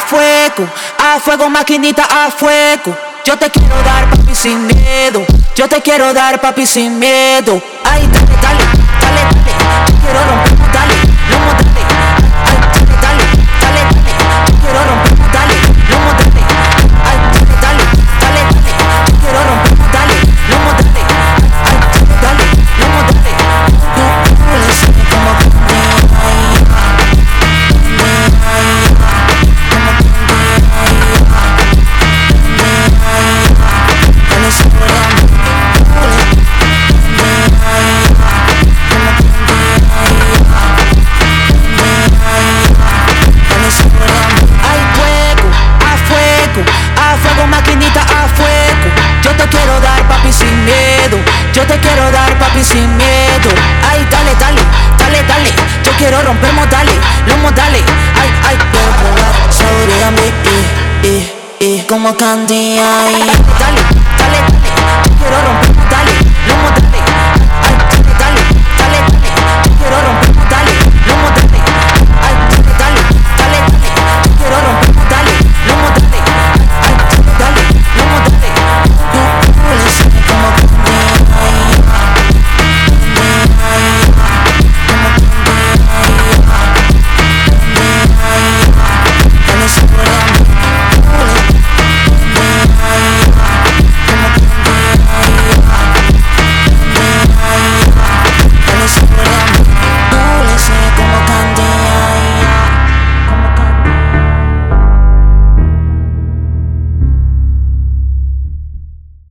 a fuego, maquinita a fuego. Yo te quiero dar, papi, sin miedo. Yo te quiero dar, papi, sin miedo. Ay, dale, dale, dale, dale. Yo quiero rompernos, dale, lomo, dale. Ay, dale, dale, dale, dale. Yo quiero rompernos, dale, lomo, dale. Ay, dale, dale, dale, dale. Yo quiero rompernos, dale, lomo, dale. Ay, dale, dale, lomo, dale. Tú le sabes cómo yo te quiero dar, papi, sin miedo. Ay, dale, dale, dale, dale. Yo quiero rompernos, dale, lomo, dale. Ay, ay, quiero probar, saboreame, como candy, ay. Dale, dale, dale, dale. Yo quiero romper.